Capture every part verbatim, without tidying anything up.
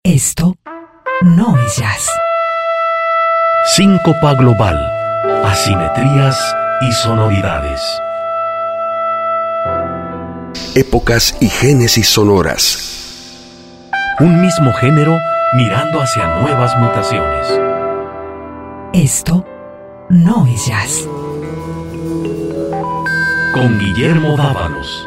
Esto no es jazz. Síncopa global, asimetrías y sonoridades. Épocas y génesis sonoras. Un mismo género mirando hacia nuevas mutaciones. Esto no es jazz. Con Guillermo Dávalos.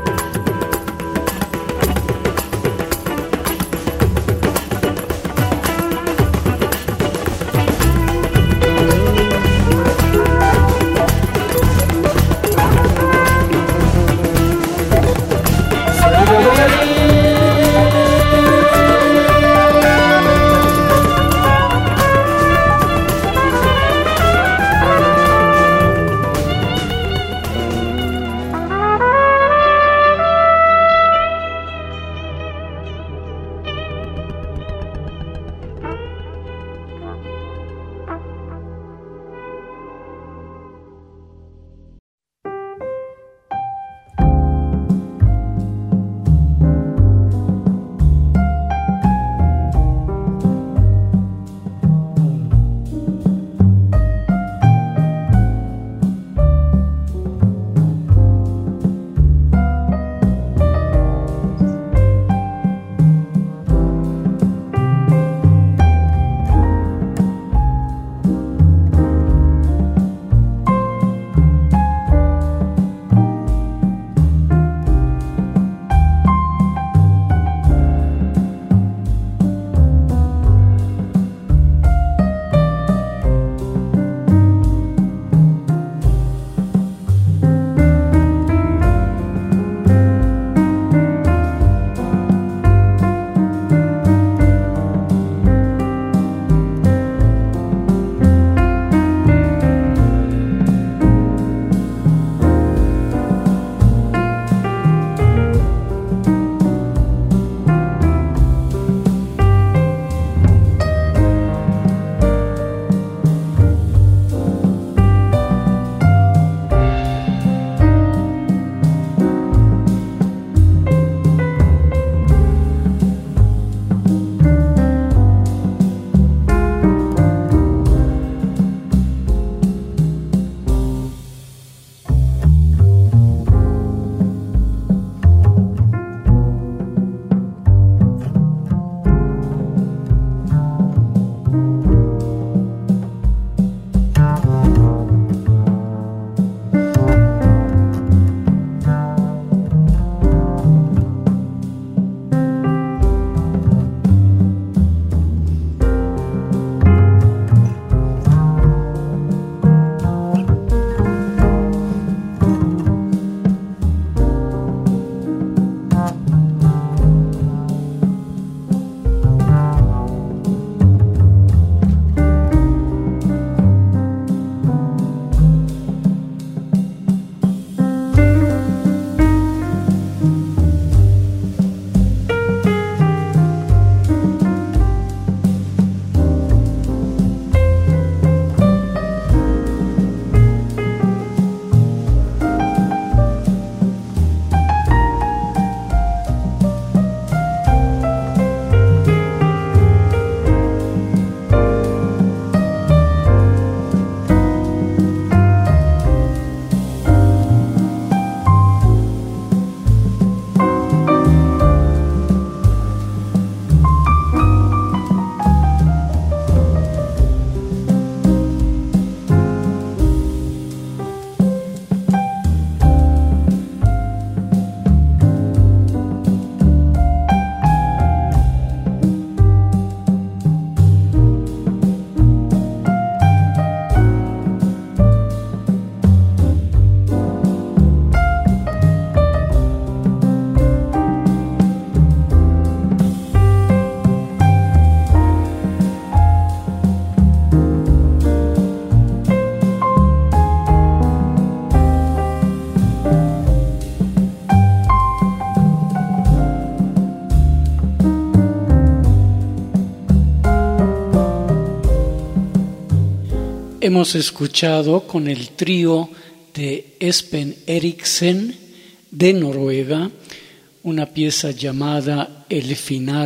Hemos escuchado con el trío de Espen Eriksen de Noruega una pieza llamada El final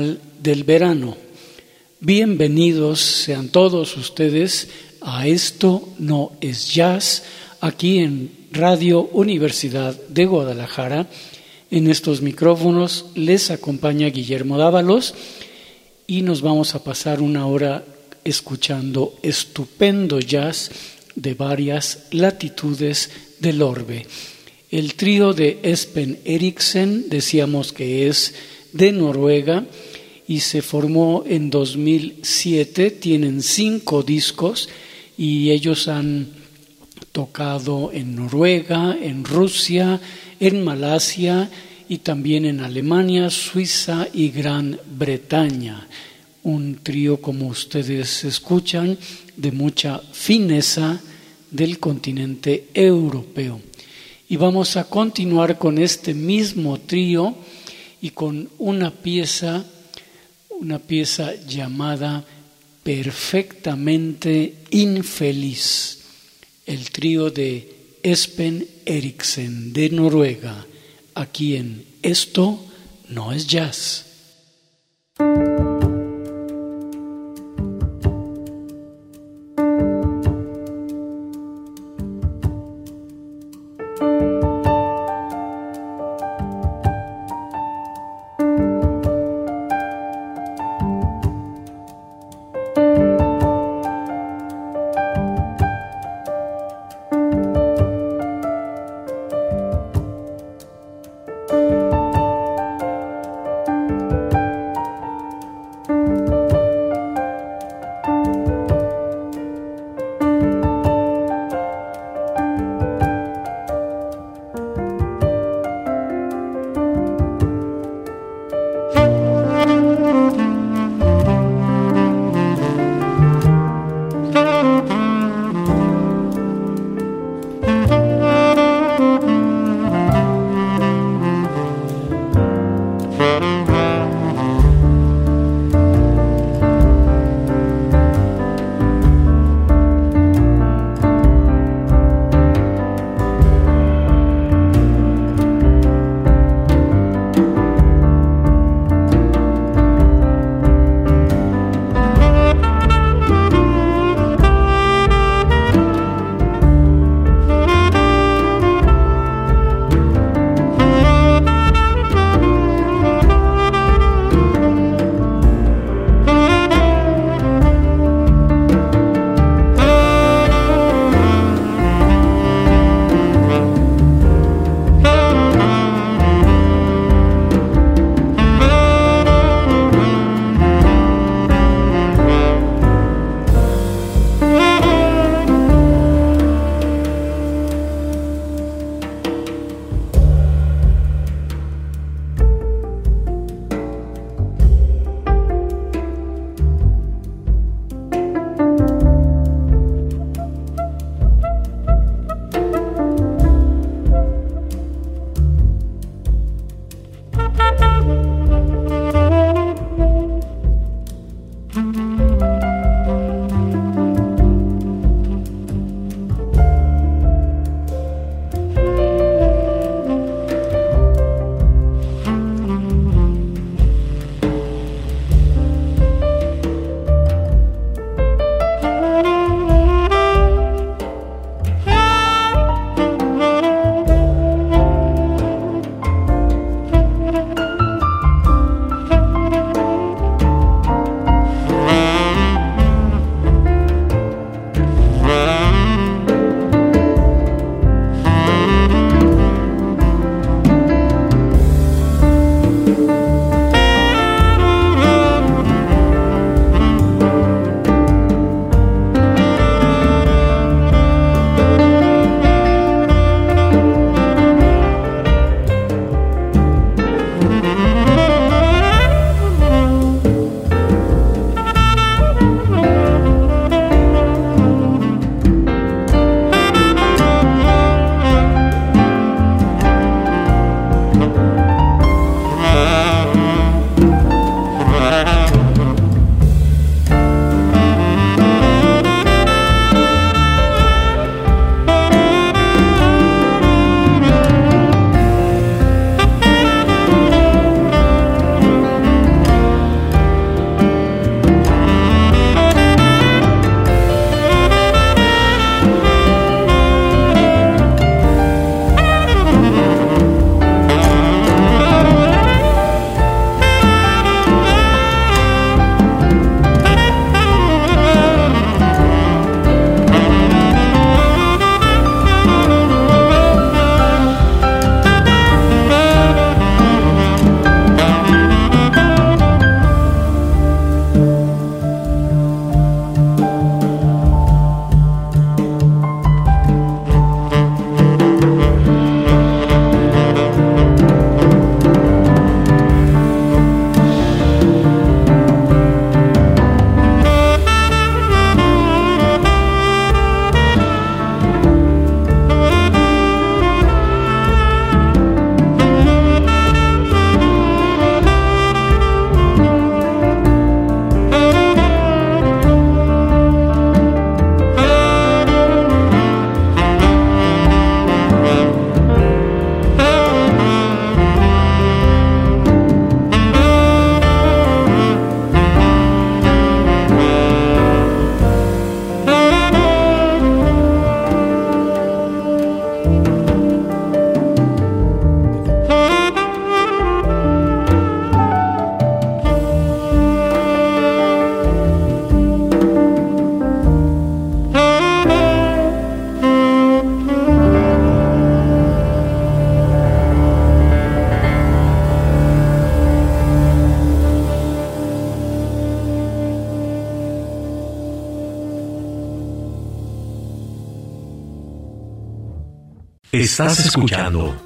del verano. Bienvenidos sean todos ustedes a Esto No es Jazz, aquí en Radio Universidad de Guadalajara. En estos micrófonos les acompaña Guillermo Dávalos y nos vamos a pasar una hora escuchando estupendo jazz de varias latitudes del orbe. El trío de Espen Eriksen, decíamos que es de Noruega y se formó en dos mil siete, tienen cinco discos y ellos han tocado en Noruega, en Rusia, en Malasia y también en Alemania, Suiza y Gran Bretaña. Un trío, como ustedes escuchan, de mucha fineza del continente europeo. Y vamos a continuar con este mismo trío y con una pieza, una pieza llamada Perfectamente Infeliz. El trío de Espen Eriksen de Noruega, aquí en Esto No es Jazz. Estás escuchando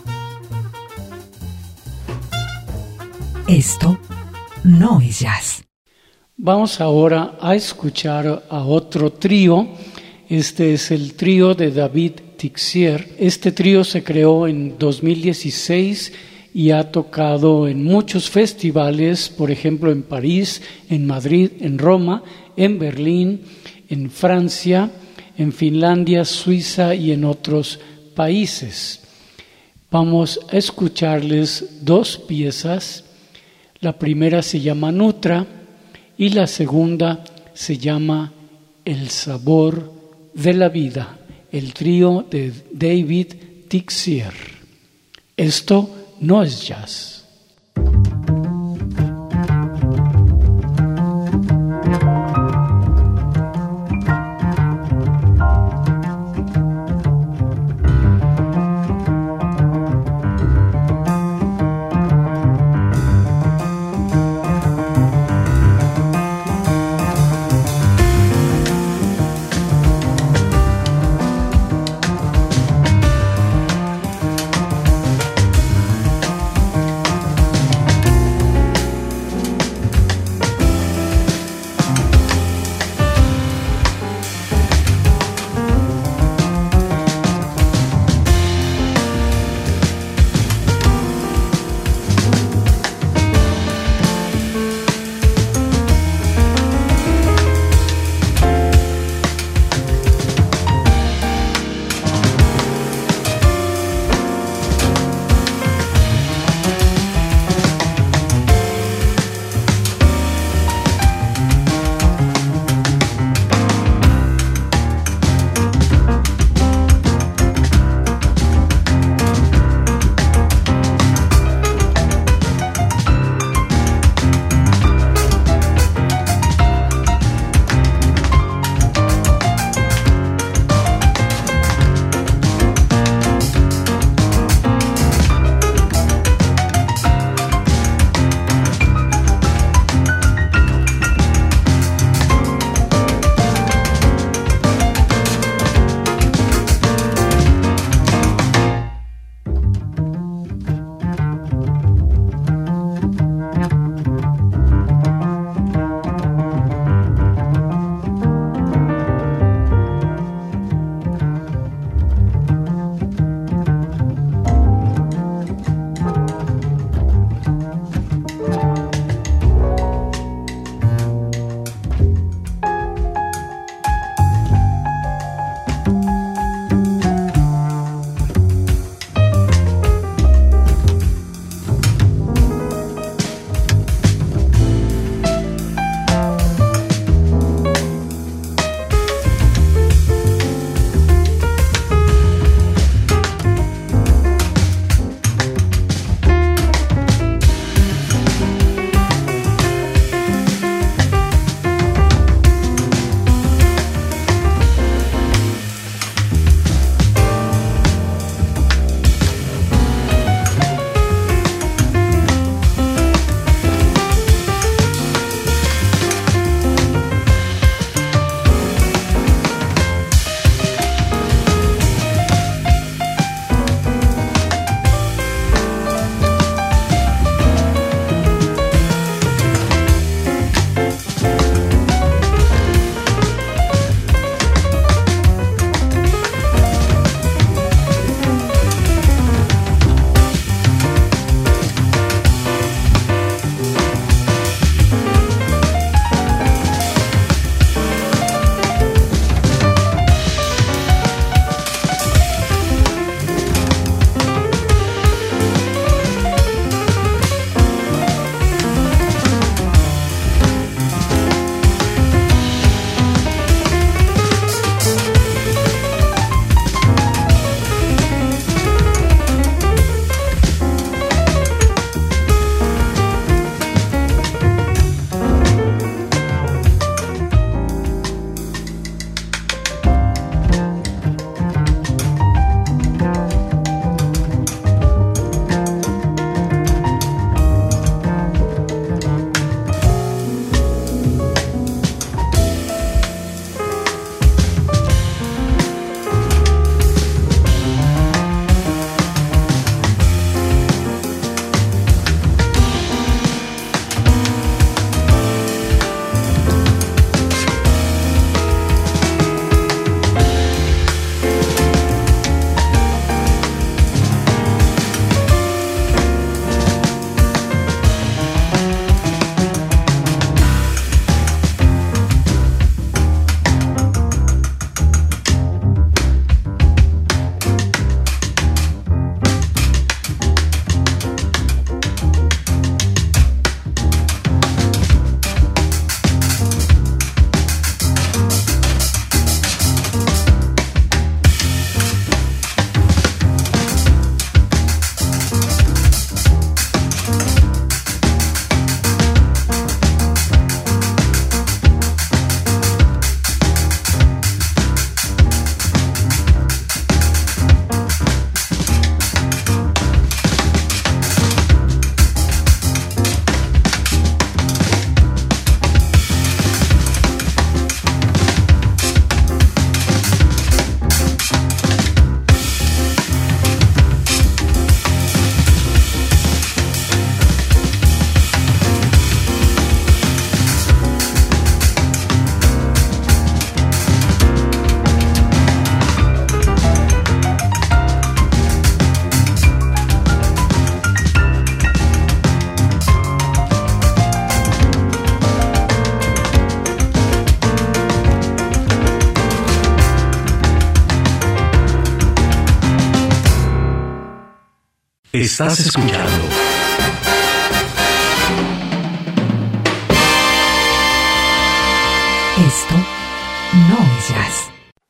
Esto no es jazz. Vamos ahora a escuchar a otro trío. Este es el trío de David Tixier. Este trío se creó en dos mil dieciséis y ha tocado en muchos festivales, por ejemplo en París, en Madrid, en Roma, en Berlín, en Francia, en Finlandia, Suiza y en otros países. Vamos a escucharles dos piezas. La primera se llama Nutra y la segunda se llama El sabor de la vida, el trío de David Tixier. Esto no es jazz. Estás escuchando Esto no es jazz.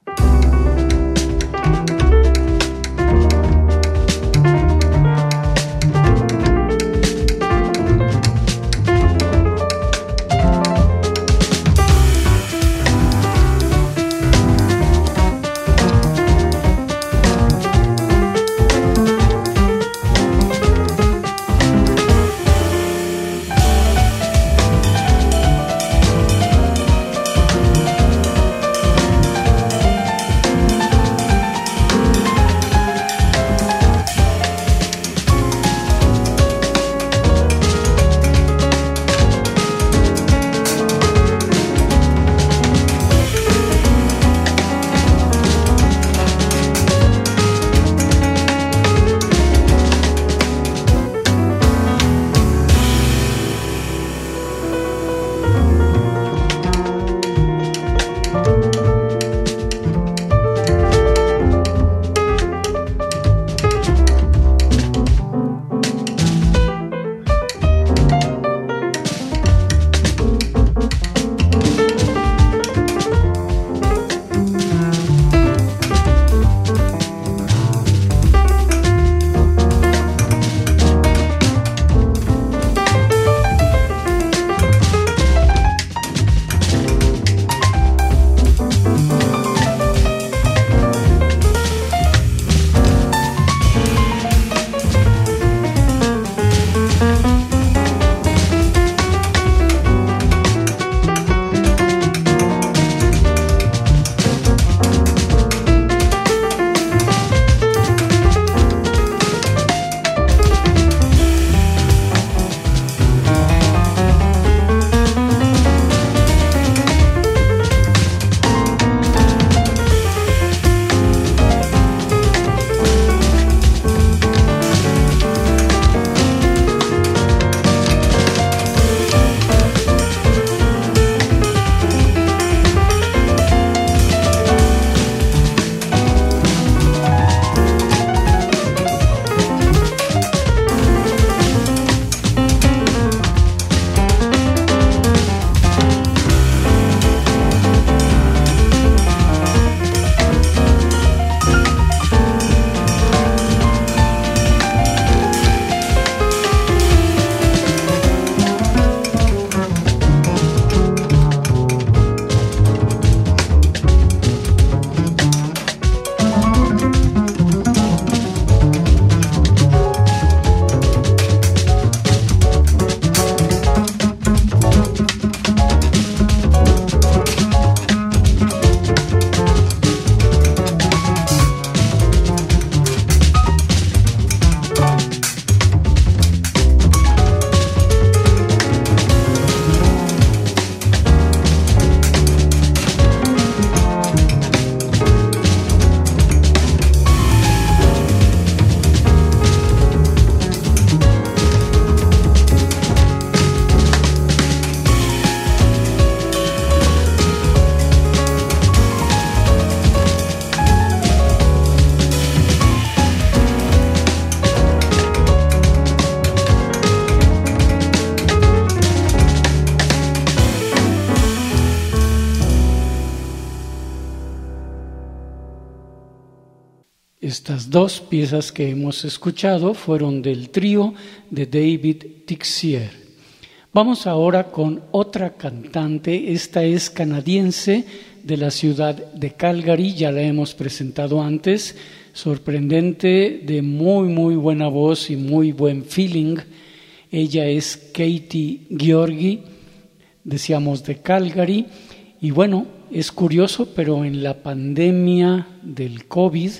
Estas dos piezas que hemos escuchado fueron del trío de David Tixier. Vamos ahora con otra cantante. Esta es canadiense, de la ciudad de Calgary, ya la hemos presentado antes, sorprendente, de muy muy buena voz y muy buen feeling. Ella es Katie Georgi, decíamos de Calgary, y bueno, es curioso, pero en la pandemia del COVID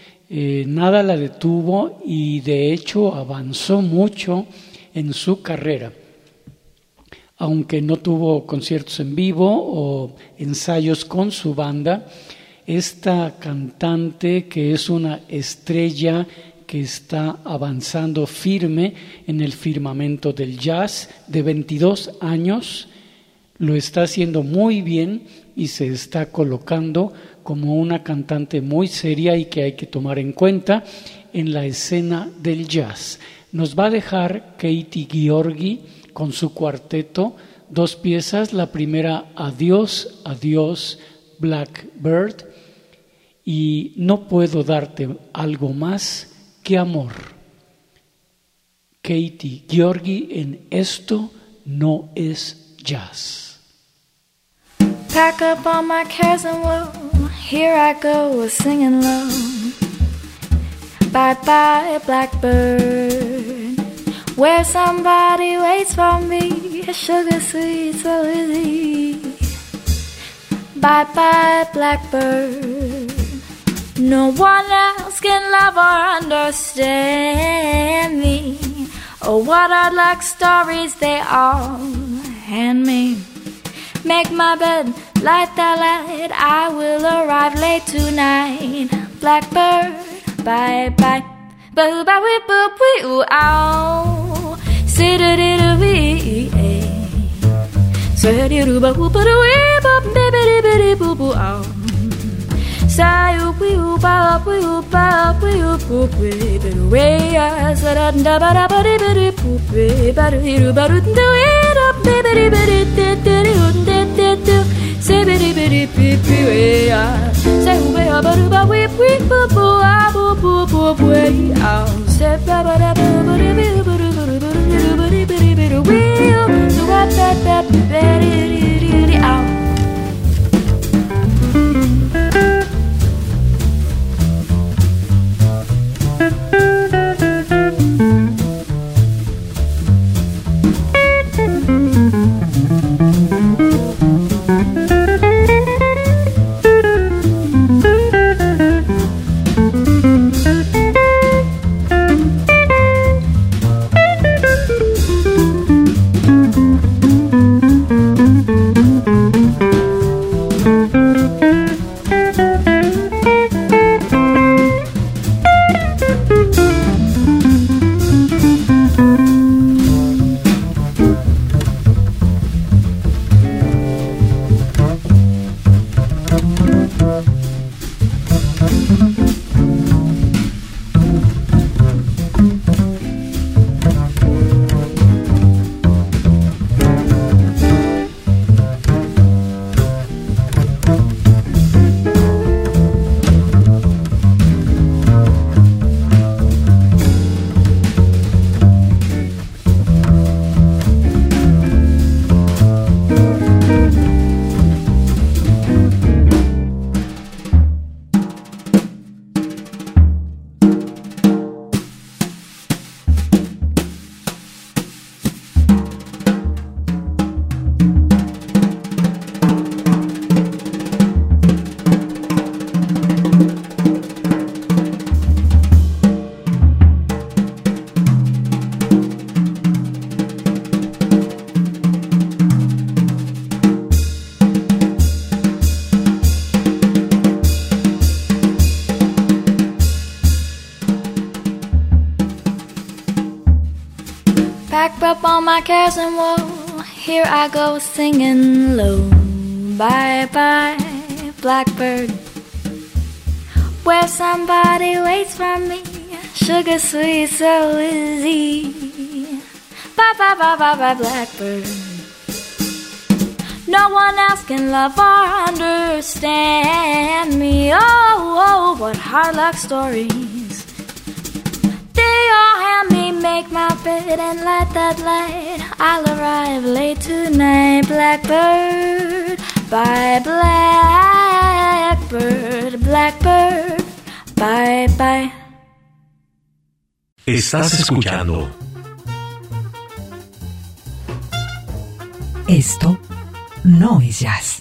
eh, nada la detuvo y de hecho avanzó mucho en su carrera. Aunque no tuvo conciertos en vivo o ensayos con su banda, esta cantante, que es una estrella que está avanzando firme en el firmamento del jazz, de veintidós años, lo está haciendo muy bien y se está colocando como una cantante muy seria y que hay que tomar en cuenta. en la escena del jazz. Nos va a dejar Katie Gheorghi con su cuarteto, dos piezas, la primera Adiós, Adiós, Blackbird, y No puedo darte algo más que amor. Katie Gheorghi en Esto no es jazz. Pack up all my cares and woe, here I go singing low. Bye bye blackbird, where somebody waits for me, sugar sweet so easy. Bye bye blackbird, no one else can love or understand me. Oh, what are luck stories they all hand me. Make my bed, light the light, I will arrive late tonight. Blackbird, bye bye. Boo ba wee boo wee ooh ow. Sit it it a wee eh. Sit it a boo ba wee boo baby baby boo boo ow. Say ooh wee ooh ba wee ooh ba wee ooh boo wee baby way ah. Sa da da ba da ba di ba di boo wee ba di do ba do do it up baby baby di di di di di di. Say baby baby baby way ah. Say ooh ba ba do ba wee wee boo boo ah boo boo boo way ah. Say ba ba da ba ba di ba ba do ba do ba do ba di ba di ba do wee oh. So ba ba ba ba di di di di ah. Pack up all my cares and woe, here I go singing low. Bye bye blackbird, where somebody waits for me, sugar sweet so easy. Bye bye bye bye bye blackbird, no one else can love or understand me. Oh, oh, what hard luck stories they all hand me. Make my bed and light that light, I'll arrive late tonight. Blackbird, bye blackbird, blackbird, bye bye. Estás escuchando Esto no es jazz.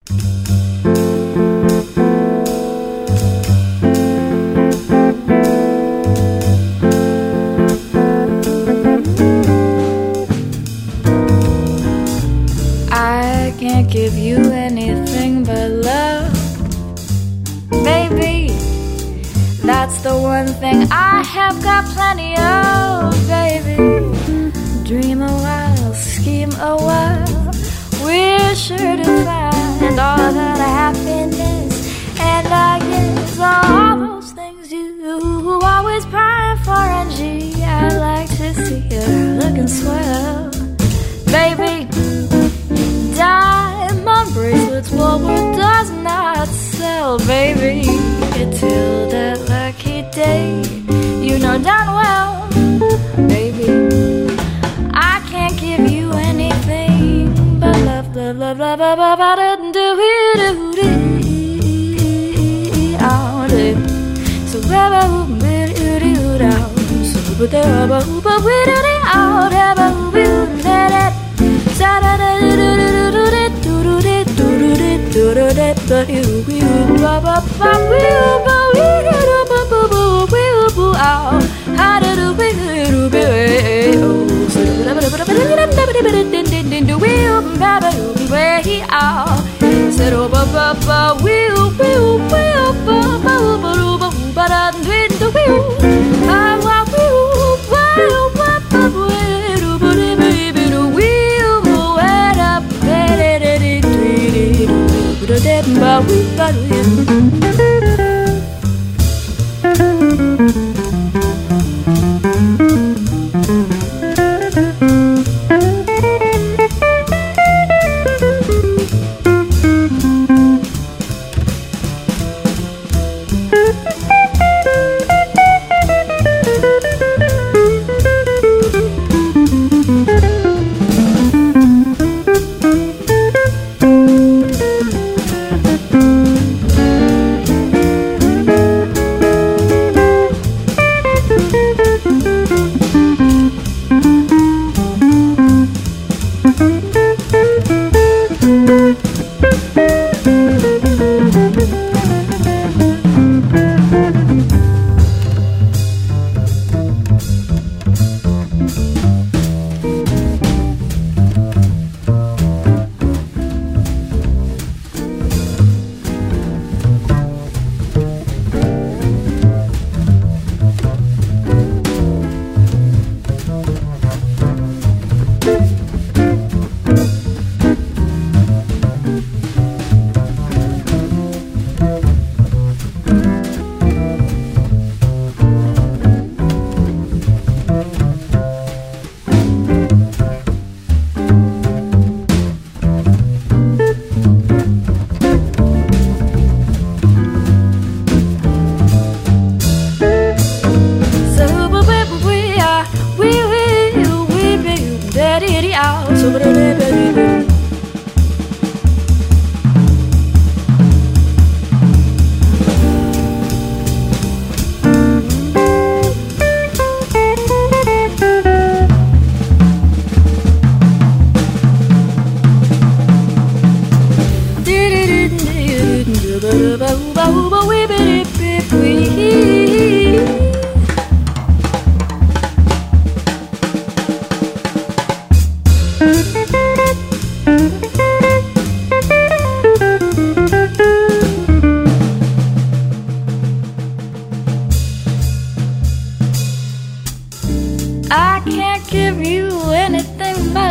I can't give you anything but love, baby. That's the one thing I have got plenty of, baby. Dream a while, scheme a while, we're sure to find all that happiness and I guess all those things you always promise. swell. Baby, diamond bracelets, Walmart does not sell. Baby, till that lucky day, you know darn well, baby, I can't give you anything but love, love, love, love, love, love, love, love, do it, do it, all day. So, baby, do it, do it, all. So, but there, but but we do it, all, but we do it. Sa da da do do do do do do do do do do do do you you ba ba ba we ba we do ba ba ba we bu out how do do we do be oh so da da da da da da din din din do we ba ba we out so ba ba ba we we we ba ba ba ba ba da din do we ah wa we wa wa ba we do baby do we but we got you. I can't give you anything but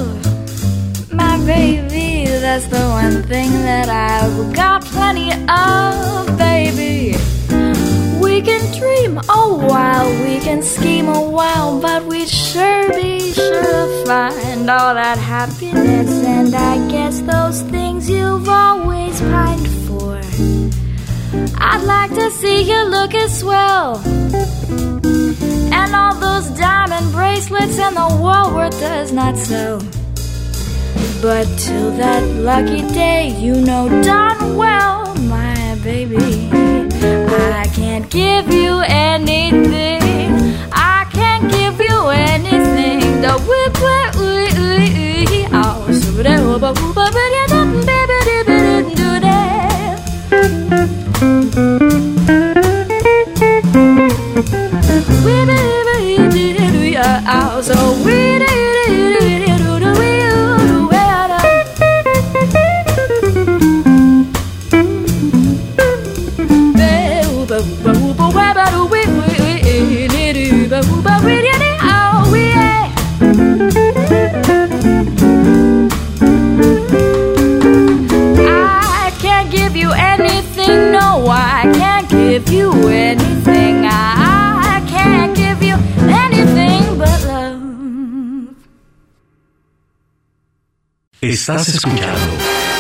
love, my baby. That's the one thing that I've got plenty of, baby. We can dream a while, we can scheme a while, but we'd sure be sure to find all that happiness. And I guess those things you've always pined for. I'd like to see you looking swell, and all those diamond bracelets and the Walworth does not sell. But till that lucky day, you know darn well, my baby, I can't give you anything. I can't give you anything. The whip, whip, whip, whip, oh, so that hoop, hoop, baby, baby, do that. We baby, do we are so we do do do we do where baby, baby, where do we we do baby, we do oh we I can't give you anything, no, I can't give you anything. I can't give you anything but love. Estás escuchando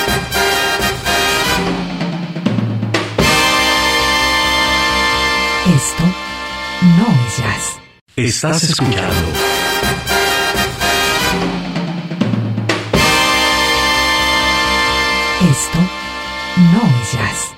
Esto no es jazz. Estás escuchando Esto no es jazz.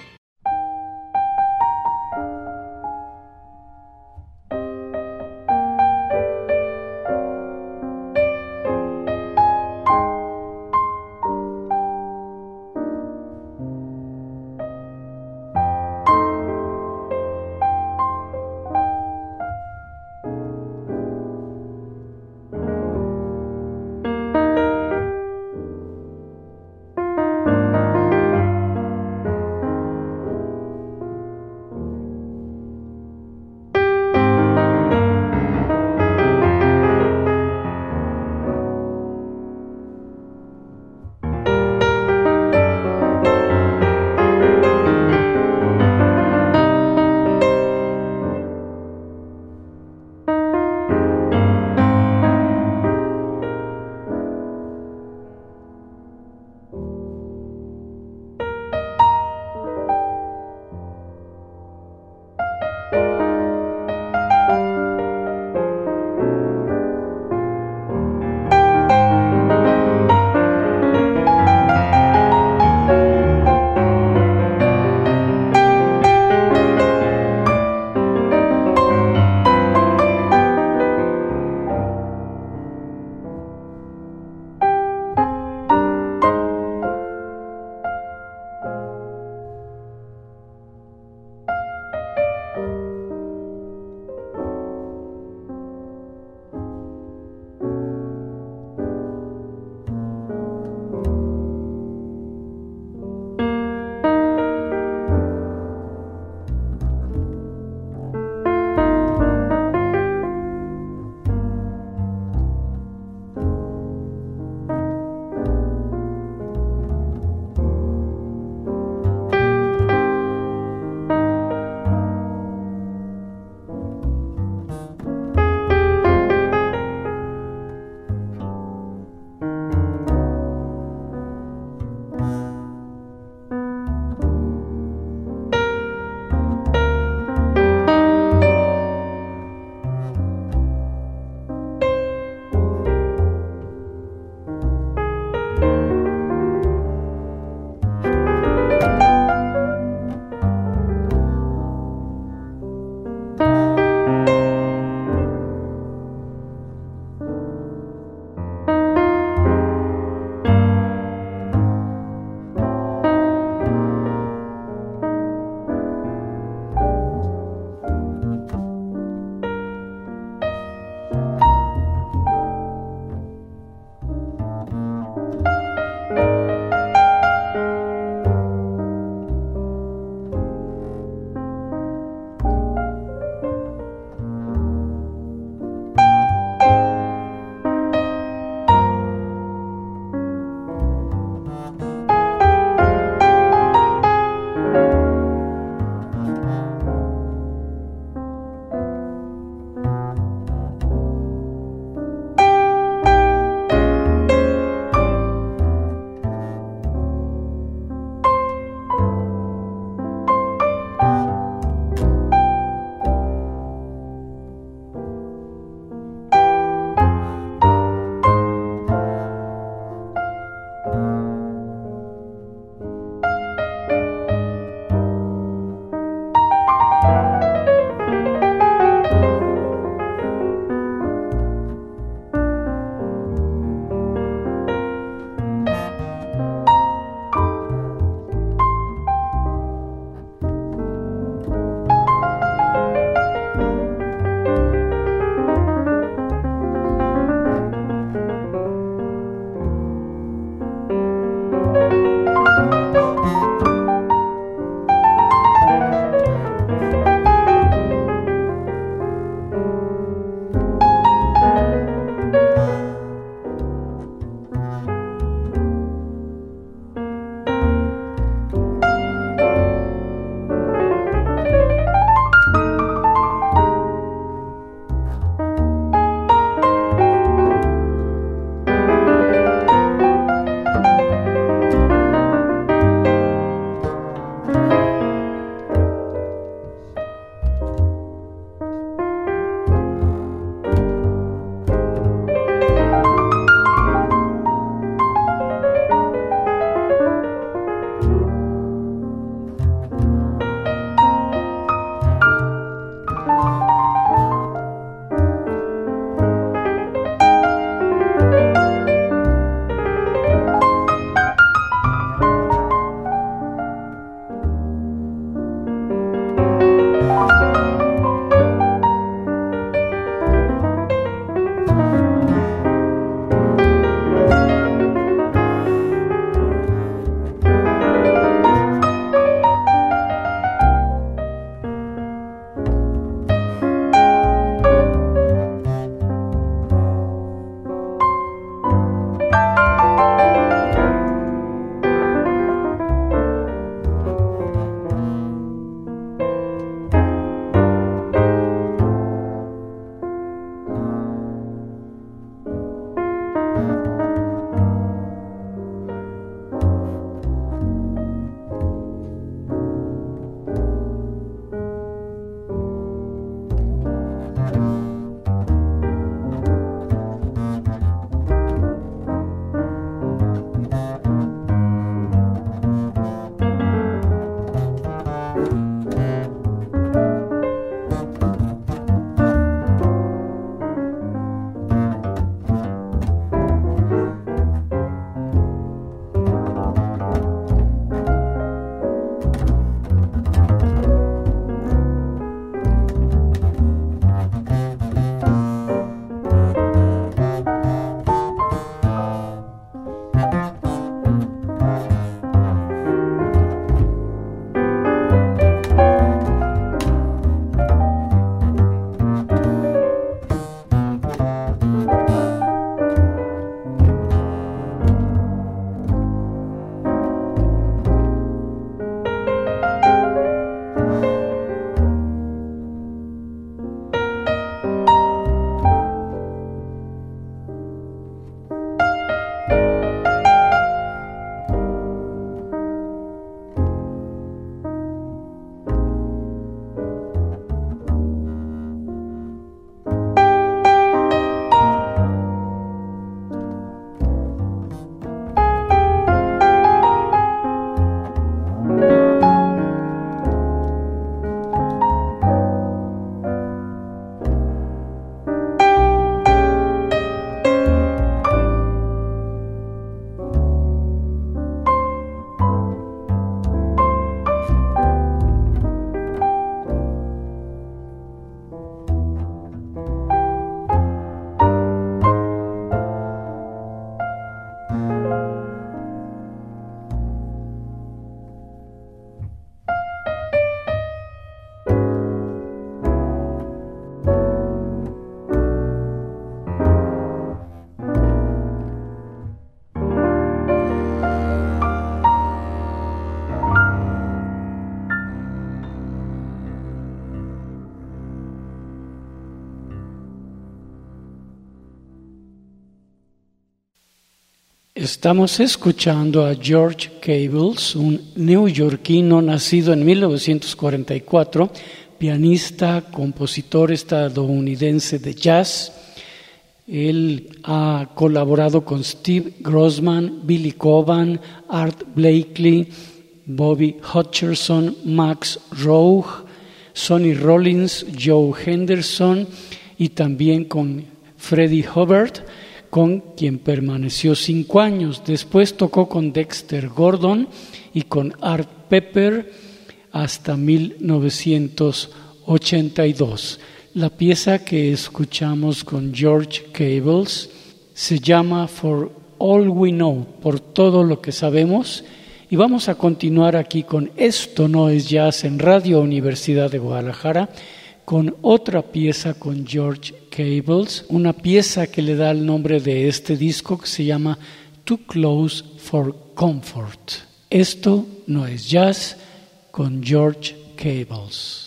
Estamos escuchando a George Cables, un neoyorquino nacido en mil novecientos cuarenta y cuatro, pianista, compositor estadounidense de jazz. Él ha colaborado con Steve Grossman, Billy Coban, Art Blakey, Bobby Hutcherson, Max Roach, Sonny Rollins, Joe Henderson y también con Freddie Hubbard, con quien permaneció cinco años. Después tocó con Dexter Gordon y con Art Pepper hasta mil novecientos ochenta y dos. La pieza que escuchamos con George Cables se llama For All We Know, por todo lo que sabemos, y vamos a continuar aquí con Esto No Es Jazz en Radio Universidad de Guadalajara, con otra pieza con George Cables, una pieza que le da el nombre de este disco que se llama Too Close for Comfort. Esto No Es Jazz con George Cables.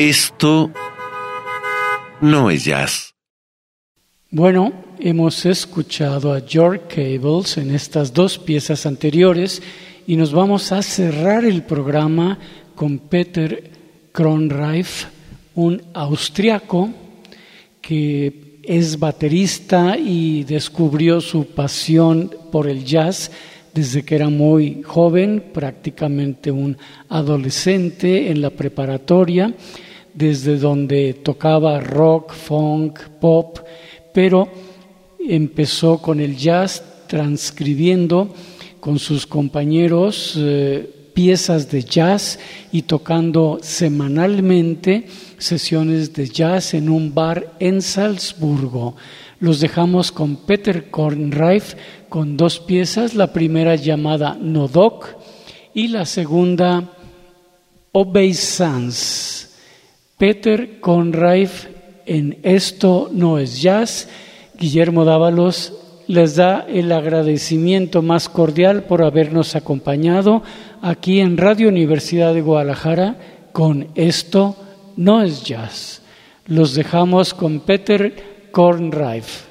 Esto no es jazz. Bueno, hemos escuchado a York Cables en estas dos piezas anteriores y nos vamos a cerrar el programa con Peter Kronreif, un austriaco que es baterista y descubrió su pasión por el jazz desde que era muy joven, prácticamente un adolescente en la preparatoria, desde donde tocaba rock, funk, pop, pero empezó con el jazz transcribiendo con sus compañeros eh, piezas de jazz y tocando semanalmente sesiones de jazz en un bar en Salzburgo. Los dejamos con Peter Kronreif con dos piezas, la primera llamada Nodok y la segunda Obeisance. Peter Kronreif en Esto no es jazz. Guillermo Dávalos les da el agradecimiento más cordial por habernos acompañado aquí en Radio Universidad de Guadalajara con Esto no es jazz. Los dejamos con Peter Kronreif.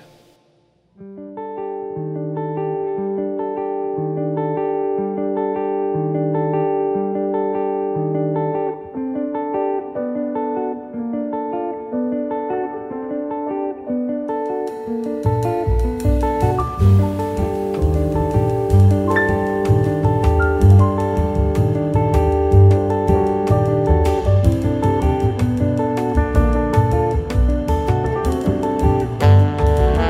Thank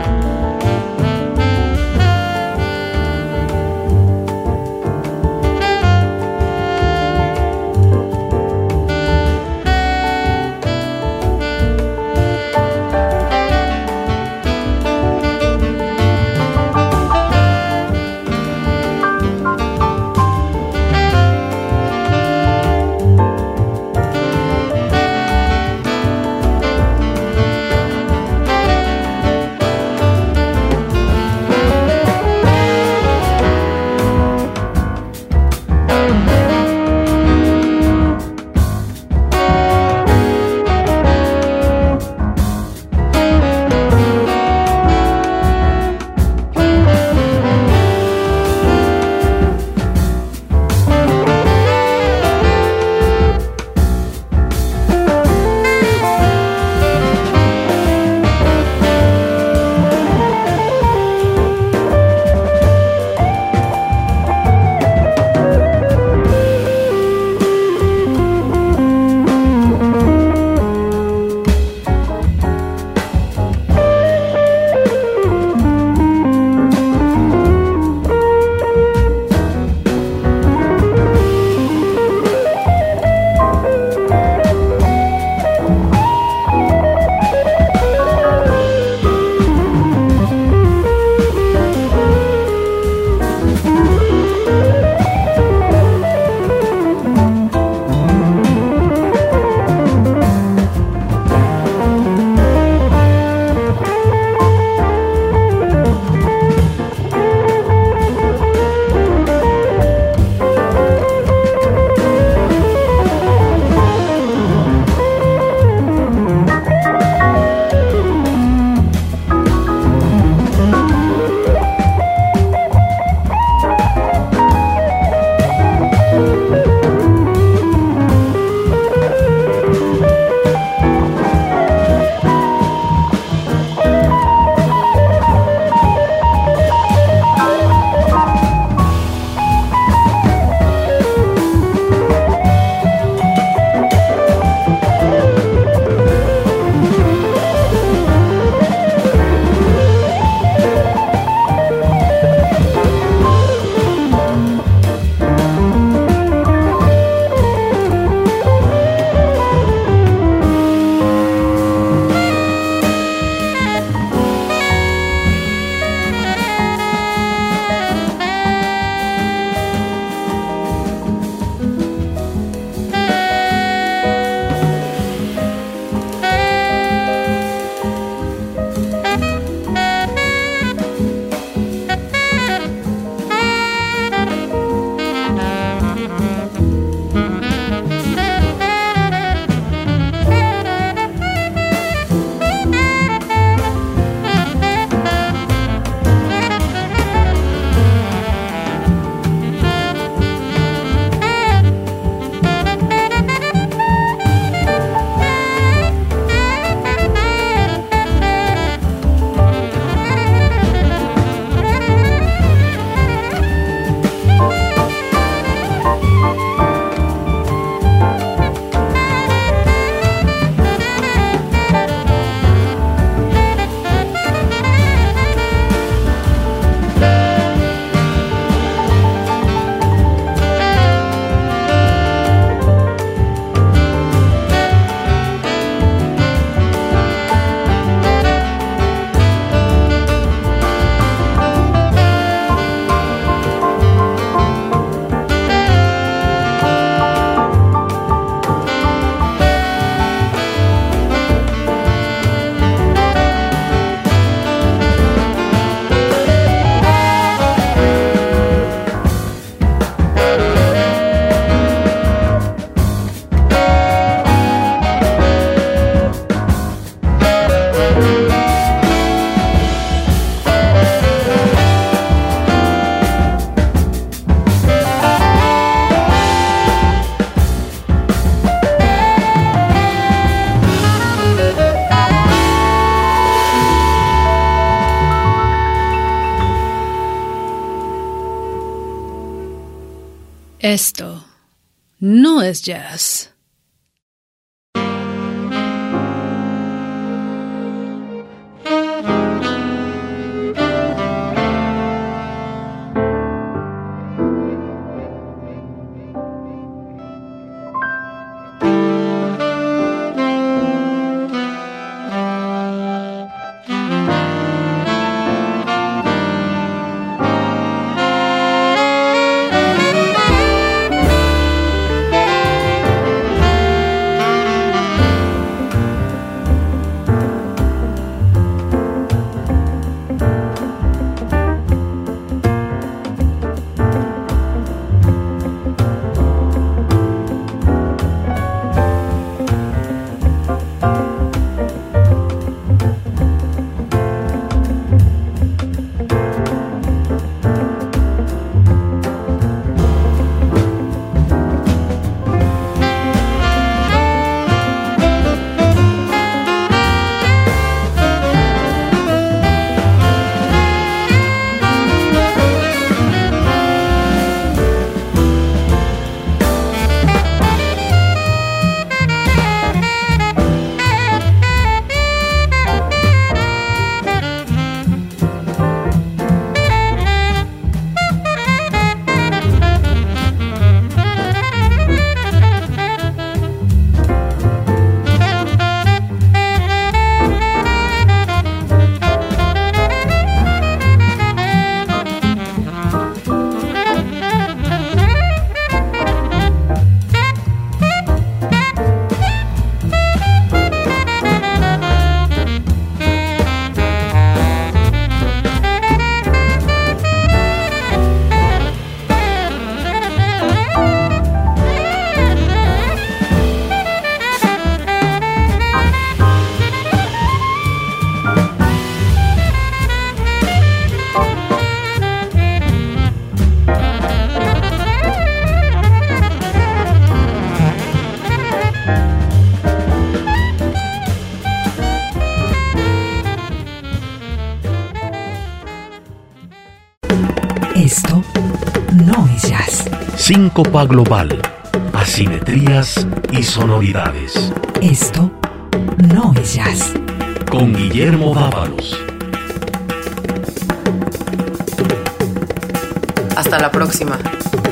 Esto no es jazz. Esto no es jazz. Síncopa global, asimetrías y sonoridades. Esto no es jazz. Con Guillermo Dávalos. Hasta la próxima.